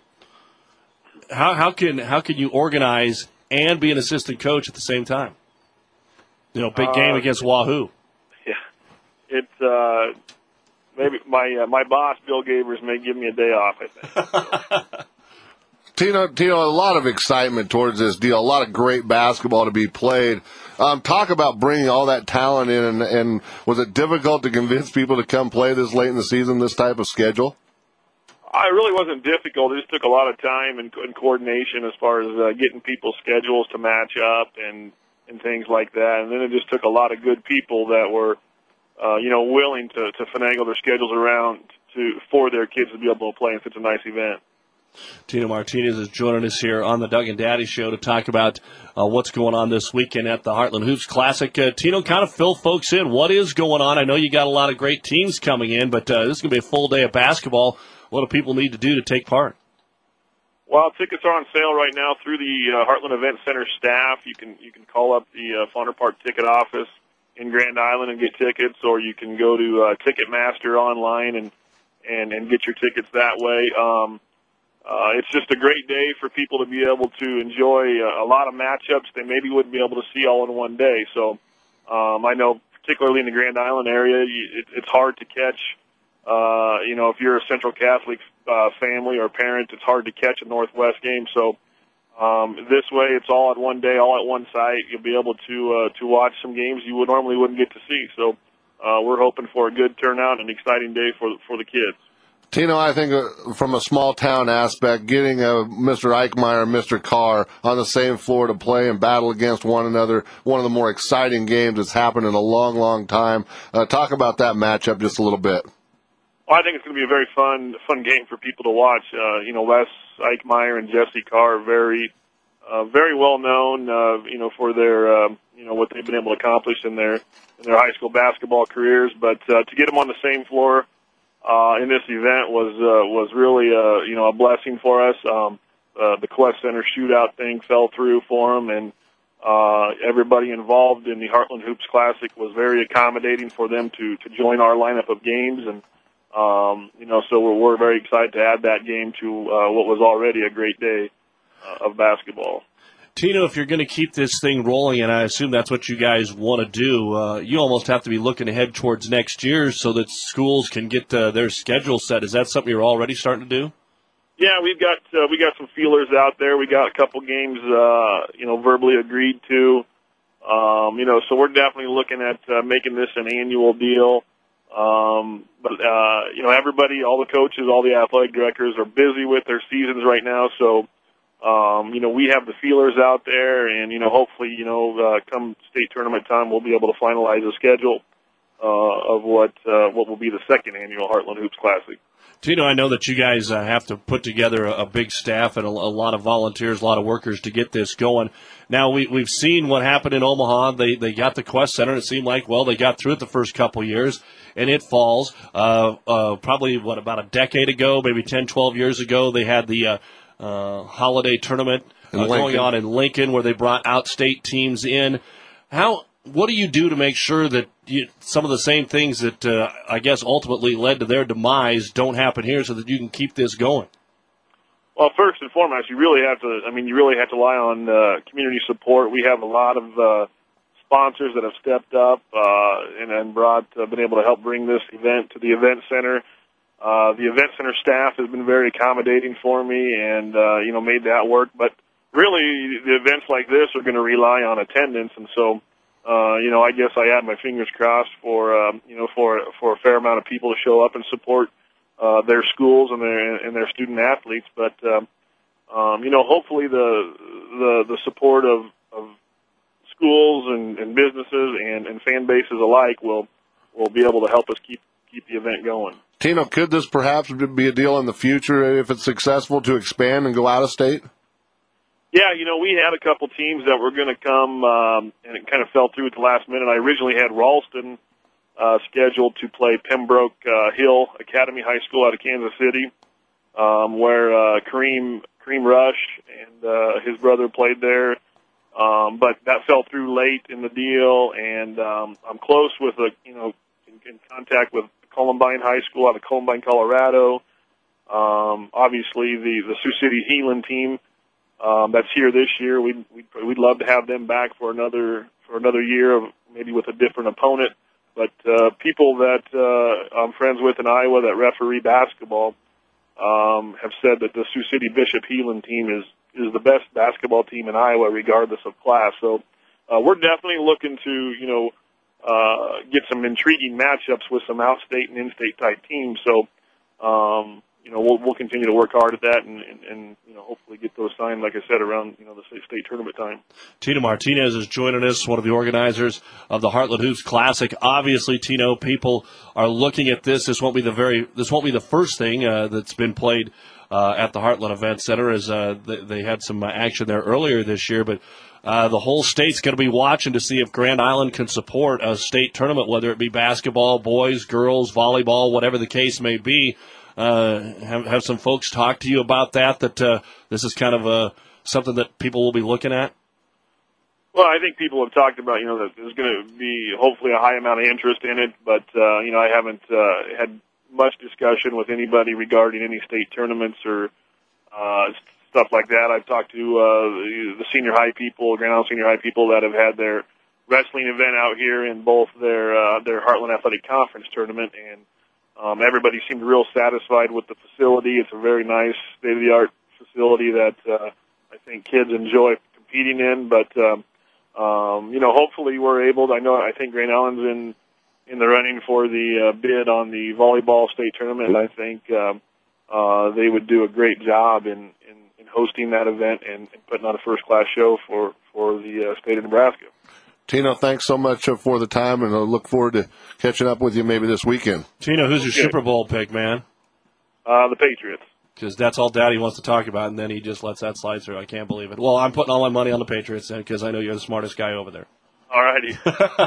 how, how can how can you organize and be an assistant coach at the same time? You know, big game uh, against Wahoo. Yeah, it's uh, maybe my uh, my boss Bill Gavers may give me a day off, I think. Tino, Tino, a lot of excitement towards this deal. A lot of great basketball to be played. Um, talk about bringing all that talent in, and, and was it difficult to convince people to come play this late in the season, this type of schedule? It really wasn't difficult. It just took a lot of time and, and coordination as far as uh, getting people's schedules to match up and, and things like that. And then it just took a lot of good people that were, uh, you know, willing to, to finagle their schedules around to for their kids to be able to play in such a nice event. Tino Martinez is joining us here on the Doug and Daddy Show to talk about uh, what's going on this weekend at the Heartland Hoops Classic. Uh, Tino, kind of fill folks in. What is going on? I know you got a lot of great teams coming in, but uh, this is going to be a full day of basketball. What do people need to do to take part? Well, tickets are on sale right now through the uh, Heartland Event Center staff. You can you can call up the uh, Fauner Park ticket office in Grand Island and get tickets, or you can go to uh, Ticketmaster online and, and, and get your tickets that way. Um, Uh, it's just a great day for people to be able to enjoy a, a lot of matchups they maybe wouldn't be able to see all in one day. So um, I know particularly in the Grand Island area, you, it, it's hard to catch. Uh, you know, if you're a Central Catholic uh, family or parent, it's hard to catch a Northwest game. So um, this way, it's all at one day, all at one site. You'll be able to uh, to watch some games you would normally wouldn't get to see. So uh, we're hoping for a good turnout and an exciting day for for the kids. Tino, I think uh, from a small-town aspect, getting uh, Mister Eichmeyer and Mister Carr on the same floor to play and battle against one another, one of the more exciting games that's happened in a long, long time. Uh, talk about that matchup just a little bit. Well, I think it's going to be a very fun fun game for people to watch. Uh, you know, Les Eichmeyer and Jesse Carr are very, uh, very well known, uh, you know, for their, uh, you know, what they've been able to accomplish in their in their high school basketball careers. But uh, to get them on the same floor Uh, in this event was uh, was really uh, you know a blessing for us. Um, uh, the Quest Center shootout thing fell through for them, and uh, everybody involved in the Heartland Hoops Classic was very accommodating for them to to join our lineup of games, and um, you know so we're, we're very excited to add that game to uh, what was already a great day uh, of basketball. Tino, if you're going to keep this thing rolling, and I assume that's what you guys want to do, uh, you almost have to be looking ahead towards next year so that schools can get uh, their schedule set. Is that something you're already starting to do? Yeah, we've got uh, we got some feelers out there. We got a couple games, uh, you know, verbally agreed to. Um, you know, so we're definitely looking at uh, making this an annual deal. Um, but uh, you know, everybody, all the coaches, all the athletic directors are busy with their seasons right now, so. Um, you know, we have the feelers out there, and, you know, hopefully, you know, uh, come state tournament time, we'll be able to finalize a schedule uh, of what uh, what will be the second annual Heartland Hoops Classic. Tino, I know that you guys uh, have to put together a, a big staff and a, a lot of volunteers, a lot of workers to get this going. Now, we, we've seen what happened in Omaha. They they got the Quest Center. It seemed like, well, they got through it the first couple years, and it falls. Uh, uh, probably, what, about a decade ago, maybe ten, twelve years ago, they had the uh, uh, holiday tournament uh, going on in Lincoln where they brought out-state teams in. How... What do you do to make sure that you, some of the same things that uh, I guess ultimately led to their demise don't happen here so that you can keep this going? Well, first and foremost, you really have to, I mean, you really have to rely on uh, community support. We have a lot of uh, sponsors that have stepped up uh, and, and brought, uh, been able to help bring this event to the event center. Uh, the event center staff has been very accommodating for me and, uh, you know, made that work. But really, the events like this are going to rely on attendance, and so uh, you know, I guess I had my fingers crossed for, um, you know, for for a fair amount of people to show up and support uh, their schools and their and their student athletes. But um, um, you know, hopefully the the the support of, of schools and, and businesses and, and fan bases alike will will be able to help us keep keep the event going. Tino, could this perhaps be a deal in the future if it's successful to expand and go out of state? Yeah, you know, we had a couple teams that were going to come, um, and it kind of fell through at the last minute. I originally had Ralston uh, scheduled to play Pembroke uh, Hill Academy High School out of Kansas City, um, where uh, Kareem Kareem Rush and uh, his brother played there. Um, but that fell through late in the deal, and um, I'm close with a, you know, in, in contact with Columbine High School out of Columbine, Colorado. Um, obviously, the the Sioux City Heelan team. Um, that's here this year. We'd, we'd, we'd love to have them back for another for another year, of maybe with a different opponent. But uh, people that uh, I'm friends with in Iowa that referee basketball um, have said that the Sioux City Bishop Heelan team is, is the best basketball team in Iowa, regardless of class. So uh, we're definitely looking to, you know, uh, get some intriguing matchups with some out-state and in-state type teams. So, um, you know, we'll, we'll continue to work hard at that and, and, and, you know, hopefully get those signed, like I said, around, you know, the state, state tournament time. Tino Martinez is joining us, one of the organizers of the Heartland Hoops Classic. Obviously, Tino, people are looking at this. This won't be the very, this won't be the first thing uh, that's been played uh, at the Heartland Event Center, as uh, they, they had some uh, action there earlier this year. But uh, the whole state's going to be watching to see if Grand Island can support a state tournament, whether it be basketball, boys, girls, volleyball, whatever the case may be. Uh, have, have some folks talk to you about that, that uh, this is kind of uh, something that people will be looking at? Well, I think people have talked about, you know, that there's going to be hopefully a high amount of interest in it, but, uh, you know, I haven't uh, had much discussion with anybody regarding any state tournaments or uh, stuff like that. I've talked to uh, the senior high people, Grand Island senior high people that have had their wrestling event out here in both their uh, their Heartland Athletic Conference tournament, and Um, everybody seemed real satisfied with the facility. It's a very nice, state-of-the-art facility that uh, I think kids enjoy competing in. But, um, um, you know, hopefully we're able to, I know, I think Grand Island's in, in the running for the uh, bid on the volleyball state tournament. And I think um, uh, they would do a great job in, in, in hosting that event and, and putting on a first-class show for, for the uh, state of Nebraska. Tino, thanks so much for the time, and I look forward to catching up with you maybe this weekend. Tino, who's your Okay. Super Bowl pick, man? Uh, the Patriots. Because that's all Daddy wants to talk about, and then he just lets that slide through. I can't believe it. Well, I'm putting all my money on the Patriots then, because I know you're the smartest guy over there. All righty.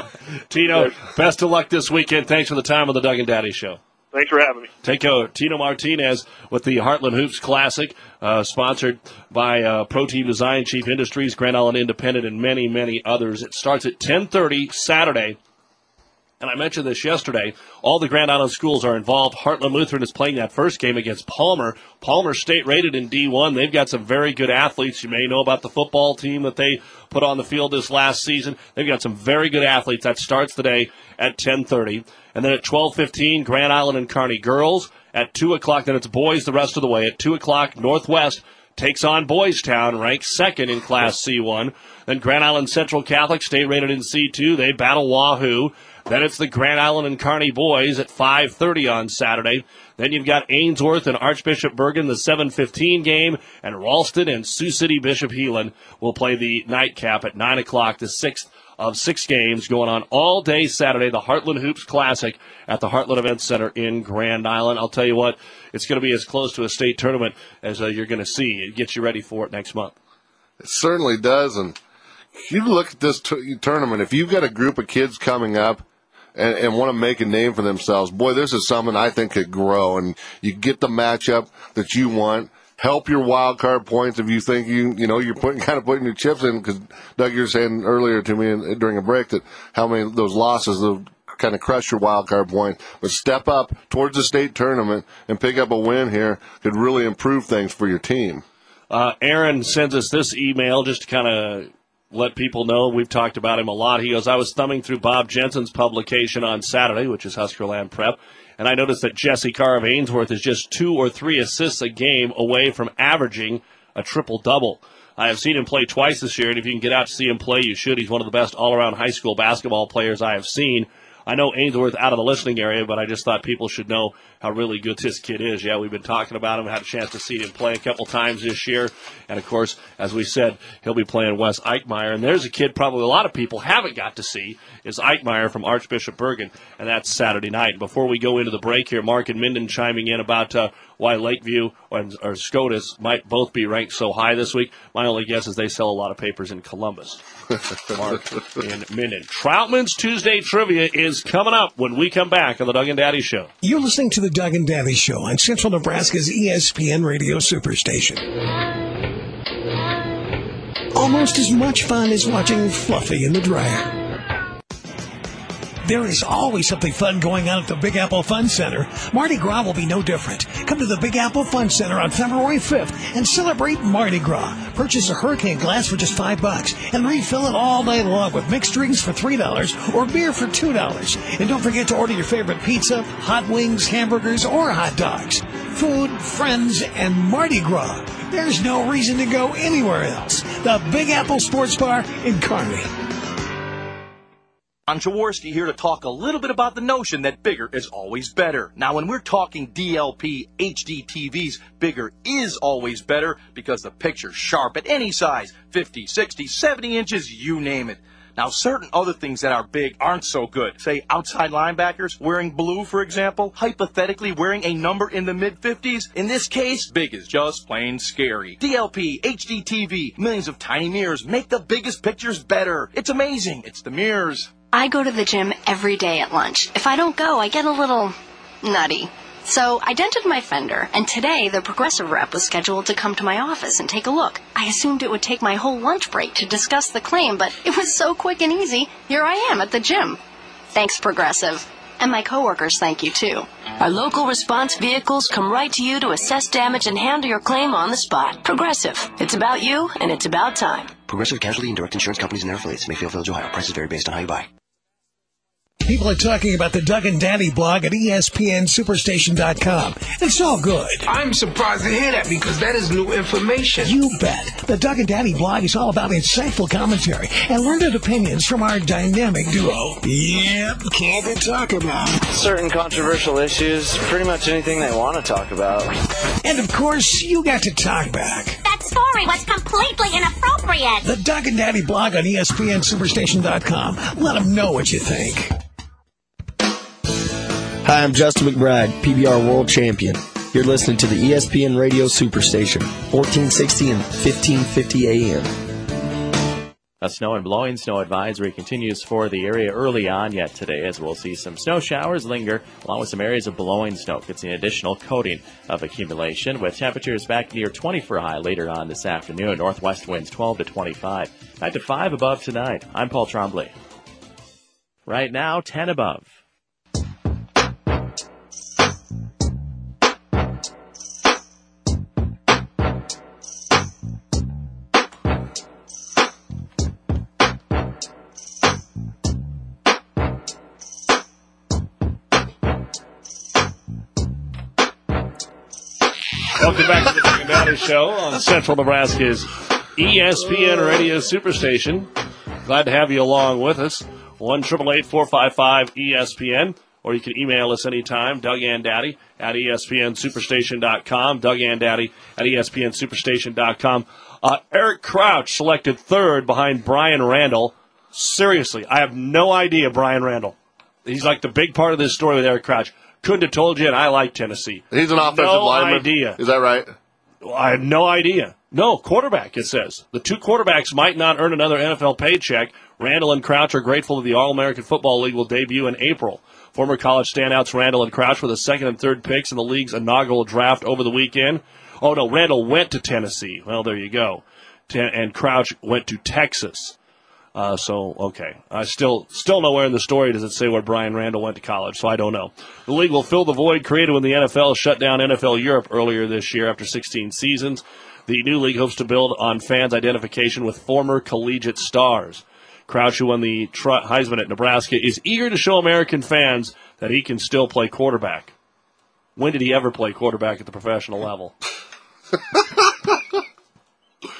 Tino, best of luck this weekend. Thanks for the time on the Doug and Daddy Show. Thanks for having me. Take care. Tino Martinez with the Heartland Hoops Classic, uh, sponsored by uh, Protein Design, Chief Industries, Grand Island Independent, and many, many others. It starts at ten thirty Saturday. And I mentioned this yesterday. All the Grand Island schools are involved. Heartland Lutheran is playing that first game against Palmer. Palmer state rated in D one. They've got some very good athletes. You may know about the football team that they put on the field this last season. They've got some very good athletes. That starts today at ten thirty. And then at twelve fifteen, Grand Island and Kearney girls. At two o'clock, then it's boys the rest of the way. At two o'clock, Northwest takes on Boys Town, ranked second in Class C one. Then Grand Island Central Catholic, state rated in C two. They battle Wahoo. Then it's the Grand Island and Kearney boys at five thirty on Saturday. Then you've got Ainsworth and Archbishop Bergen, the seven fifteen game, and Ralston and Sioux City Bishop Heelan will play the nightcap at nine o'clock, the sixth of six games going on all day Saturday, the Heartland Hoops Classic at the Heartland Event Center in Grand Island. I'll tell you what, it's going to be as close to a state tournament as uh, you're going to see. It gets you ready for it next month. It certainly does, and you look at this t- tournament, if you've got a group of kids coming up and, and want to make a name for themselves, boy, this is something I think could grow, and you get the matchup that you want. Help your wild card points if you think you, you know, you're putting, kind of putting your chips in, because Doug, you were saying earlier to me in, during a break that how many of those losses have kind of crushed your wild card points. But step up towards the state tournament and pick up a win here could really improve things for your team. Uh, Aaron sends us this email just to kind of let people know. We've talked about him a lot. He goes, I was thumbing through Bob Jensen's publication on Saturday, which is Huskerland Prep, and I noticed that Jesse Carr of Ainsworth is just two or three assists a game away from averaging a triple-double. I have seen him play twice this year, and if you can get out to see him play, you should. He's one of the best all-around high school basketball players I have seen. I know Ainsworth out of the listening area, but I just thought people should know how really good this kid is. Yeah, we've been talking about him, had a chance to see him play a couple times this year. And, of course, as we said, he'll be playing Wes Eichmeyer. And there's a kid probably a lot of people haven't got to see is Eichmeyer from Archbishop Bergen, and that's Saturday night. And before we go into the break here, Mark and Minden chiming in about uh, why Lakeview or, or SCOTUS might both be ranked so high this week. My only guess is they sell a lot of papers in Columbus. Mark and Minden. Troutman's Tuesday Trivia is coming up when we come back on the Doug and Daddy Show. You're listening to the Doug and Daddy Show on Central Nebraska's E S P N Radio Superstation. Almost as much fun as watching Fluffy in the dryer. There is always something fun going on at the Big Apple Fun Center. Mardi Gras will be no different. Come to the Big Apple Fun Center on February fifth and celebrate Mardi Gras. Purchase a hurricane glass for just five bucks and refill it all night long with mixed drinks for three dollars or beer for two dollars. And don't forget to order your favorite pizza, hot wings, hamburgers, or hot dogs. Food, friends, and Mardi Gras. There's no reason to go anywhere else. The Big Apple Sports Bar in Kearney. I'm Jaworski here to talk a little bit about the notion that bigger is always better. Now, when we're talking D L P H D T Vs, bigger is always better because the picture's sharp at any size, fifty, sixty, seventy inches, you name it. Now, certain other things that are big aren't so good. Say, outside linebackers wearing blue, for example, hypothetically wearing a number in the mid-fifties. In this case, big is just plain scary. D L P, H D T V, millions of tiny mirrors make the biggest pictures better. It's amazing. It's the mirrors. I go to the gym every day at lunch. If I don't go, I get a little nutty. So I dented my fender, and today the Progressive rep was scheduled to come to my office and take a look. I assumed it would take my whole lunch break to discuss the claim, but it was so quick and easy. Here I am at the gym. Thanks, Progressive. And my coworkers thank you, too. Our local response vehicles come right to you to assess damage and handle your claim on the spot. Progressive. It's about you, and it's about time. Progressive Casualty and Direct Insurance Companies and their affiliates. Mayfield Village, Ohio. Prices vary based on how you buy. People are talking about the Doug and Daddy blog at E S P N Superstation dot com. It's all good. I'm surprised to hear that because that is new information. You bet. The Doug and Daddy blog is all about insightful commentary and learned opinions from our dynamic duo. Yep, can't talk about certain controversial issues, pretty much anything they want to talk about. And of course, you got to talk back. That story was completely inappropriate. The Doug and Daddy blog on E S P N Superstation dot com. Let them know what you think. Hi, I'm Justin McBride, P B R World Champion. You're listening to the E S P N Radio Superstation, fourteen sixty and fifteen fifty A M. A snow and blowing snow advisory continues for the area early on yet today, as we'll see some snow showers linger, along with some areas of blowing snow. It's an additional coating of accumulation, with temperatures back near twenty for a high later on this afternoon. Northwest winds twelve to twenty-five. Back to five above tonight. I'm Paul Trombley. Right now, ten above. Welcome back to the Doug and Daddy Show on Central Nebraska's E S P N Radio Superstation. Glad to have you along with us. one eight eight eight, four five five, E S P N. Or you can email us anytime, Doug and Daddy at E S P N Superstation dot com. Doug and Daddy at E S P N Superstation dot com. Uh, Eric Crouch selected third behind Brian Randall. Seriously, I have no idea Brian Randall. He's like the big part of this story with Eric Crouch. Couldn't have told you, and I like Tennessee. He's an offensive no lineman. No idea. Is that right? I have no idea. No, quarterback, it says. The two quarterbacks might not earn another N F L paycheck. Randall and Crouch are grateful that the All-American Football League will debut in April. Former college standouts Randall and Crouch were the second and third picks in the league's inaugural draft over the weekend. Oh, no, Randall went to Tennessee. Well, there you go. Ten- and Crouch went to Texas. Uh, so, okay. I still, still nowhere in the story does it say where Brian Randall went to college, so I don't know. The league will fill the void created when the N F L shut down N F L Europe earlier this year after sixteen seasons. The new league hopes to build on fans' identification with former collegiate stars. Crouch, who won the Tri- Heisman at Nebraska, is eager to show American fans that he can still play quarterback. When did he ever play quarterback at the professional level?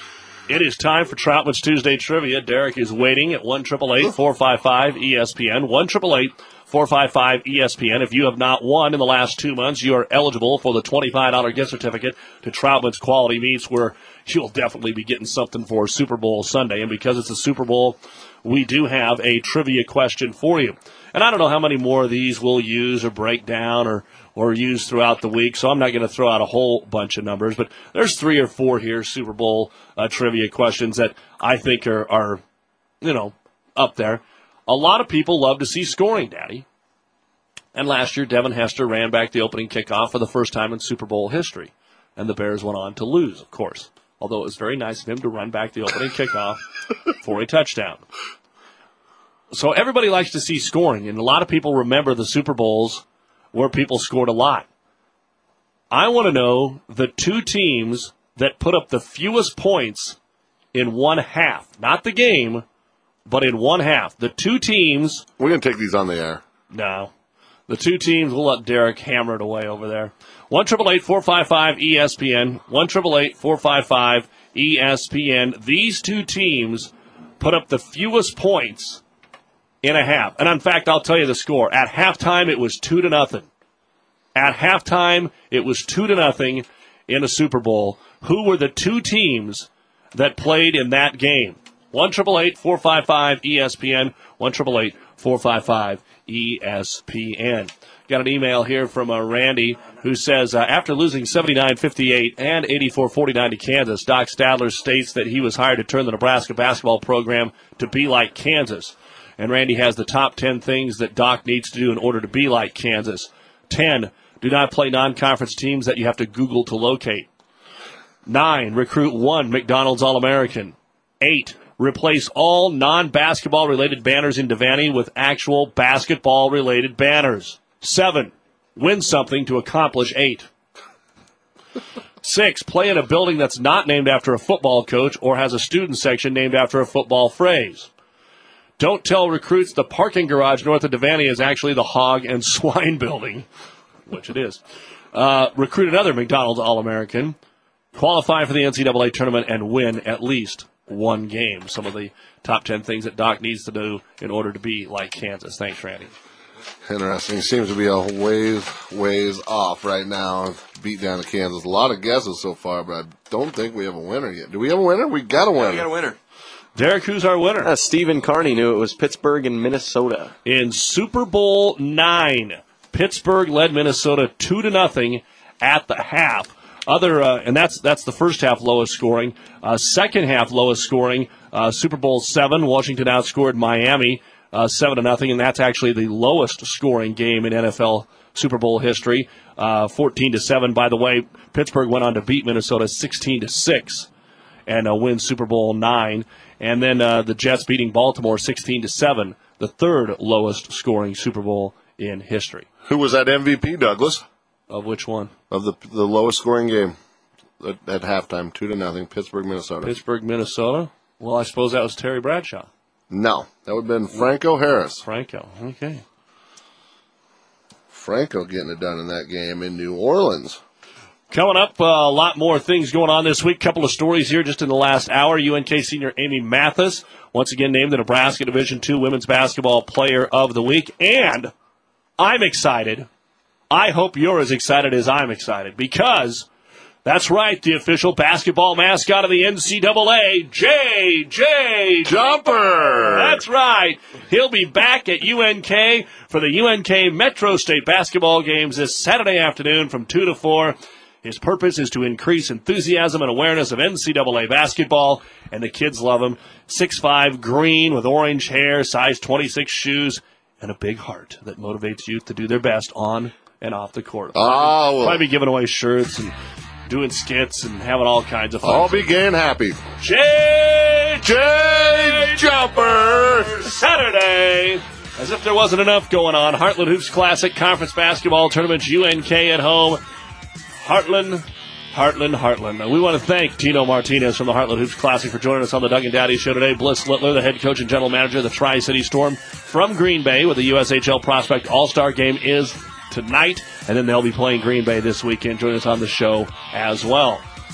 It is time for Troutman's Tuesday Trivia. Derek is waiting at one eight eight eight, four five five, E S P N. one eight eight eight, four five five, E S P N. If you have not won in the last two months, you are eligible for the twenty-five dollars gift certificate to Troutman's Quality Meats, where you'll definitely be getting something for Super Bowl Sunday. And because it's a Super Bowl, we do have a trivia question for you. And I don't know how many more of these we'll use or break down or, or use throughout the week, so I'm not going to throw out a whole bunch of numbers. But there's three or four here, Super Bowl uh, trivia questions that I think are, are, you know, up there. A lot of people love to see scoring, Daddy. And last year, Devin Hester ran back the opening kickoff for the first time in Super Bowl history. And the Bears went on to lose, of course. Although it was very nice of him to run back the opening kickoff for a touchdown. So everybody likes to see scoring, and a lot of people remember the Super Bowls where people scored a lot. I want to know the two teams that put up the fewest points in one half. Not the game, but in one half. The two teams... We're going to take these on the air. No. The two teams, we'll let Derek hammer it away over there. one eight eight eight, four five five, E S P N. one eight eight eight, four five five, E S P N. These two teams put up the fewest points in a half. And in fact, I'll tell you the score. At halftime, it was two to nothing. At halftime, it was two to nothing in a Super Bowl. Who were the two teams that played in that game? one eight eight eight, four five five, E S P N. one eight eight eight, four five five, E S P N. Got an email here from uh, Randy who says, uh, after losing seventy-nine fifty-eight and eighty-four forty-nine to Kansas, Doc Stadler states that he was hired to turn the Nebraska basketball program to be like Kansas. And Randy has the top ten things that Doc needs to do in order to be like Kansas. ten, do not play non-conference teams that you have to Google to locate. nine, recruit one McDonald's All-American. eight, replace all non-basketball related banners in Devaney with actual basketball related banners. seven, win something to accomplish eight. six, play in a building that's not named after a football coach or has a student section named after a football phrase. Don't tell recruits the parking garage north of Devaney is actually the Hog and Swine Building, which it is. Uh, recruit another McDonald's All-American. Qualify for the N C double A tournament and win at least one game. Some of the top ten things that Doc needs to do in order to be like Kansas. Thanks, Randy. Interesting. Seems to be a ways, ways off right now. Beat down to Kansas. A lot of guesses so far, but I don't think we have a winner yet. Do we have a winner? We got a winner. Yeah, we got a winner. Derek, who's our winner? Uh, Stephen Carney knew it was Pittsburgh and Minnesota. In Super Bowl nine, Pittsburgh led Minnesota two to nothing at the half. Other uh, and that's that's the first half lowest scoring. Uh, second half lowest scoring. Uh, Super Bowl seven, Washington outscored Miami uh, seven to nothing, and that's actually the lowest scoring game in N F L Super Bowl history. Uh, fourteen to seven. By the way, Pittsburgh went on to beat Minnesota sixteen to six and uh, win Super Bowl nine. And then uh, the Jets beating Baltimore sixteen to seven, the third lowest scoring Super Bowl in history. Who was that M V P, Douglas? Of which one? Of the the lowest scoring game at, at halftime, two to nothing, Pittsburgh, Minnesota. Pittsburgh, Minnesota. Well, I suppose that was Terry Bradshaw. No, that would have been Franco Harris. Franco, okay. Franco getting it done in that game in New Orleans. Coming up, uh, a lot more things going on this week. Couple of stories here just in the last hour. U N K senior Amy Mathis, once again named the Nebraska Division two Women's Basketball Player of the Week. And I'm excited. I hope you're as excited as I'm excited because that's right, the official basketball mascot of the N C double A, J J Jumper. That's right. He'll be back at U N K for the U N K Metro State basketball games this Saturday afternoon from two to four. His purpose is to increase enthusiasm and awareness of N C double A basketball, and the kids love him. six five, green with orange hair, size twenty-six shoes, and a big heart that motivates youth to do their best on and off the court. Oh, well. Probably be giving away shirts and doing skits and having all kinds of fun. All be gay and happy. J J Jumper Saturday. As if there wasn't enough going on, Heartland Hoops Classic Conference Basketball Tournament, U N K at home. Heartland, Heartland, Heartland. We want to thank Tino Martinez from the Heartland Hoops Classic for joining us on the Doug and Daddy Show today. Bliss Littler, the head coach and general manager of the Tri-City Storm from Green Bay with the U S H L Prospect All-Star Game is tonight, and then they'll be playing Green Bay this weekend. Join us on the show as well.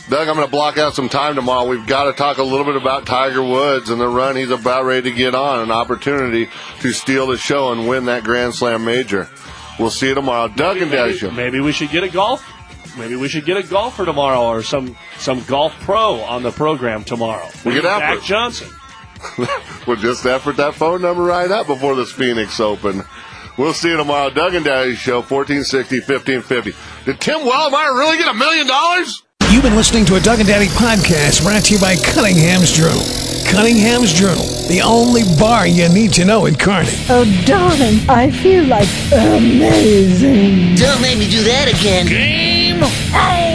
Doug, I'm going to block out some time tomorrow. We've got to talk a little bit about Tiger Woods and the run he's about ready to get on, an opportunity to steal the show and win that Grand Slam major. We'll see you tomorrow. Doug and Daddy Show. Maybe we should get a golf. Maybe we should get a golfer tomorrow or some some golf pro on the program tomorrow. We get Zach effort. Johnson. We'll just effort that phone number right up before this Phoenix Open. We'll see you tomorrow. Doug and Daddy Show, fourteen sixty, fifteen fifty. Did Tim Wellmeyer really get a million dollars? You've been listening to a Doug and Daddy podcast brought to you by Cunningham's Journal. Cunningham's Journal, the only bar you need to know in Kearney. Oh, darling, I feel like amazing. Don't make me do that again. Game on!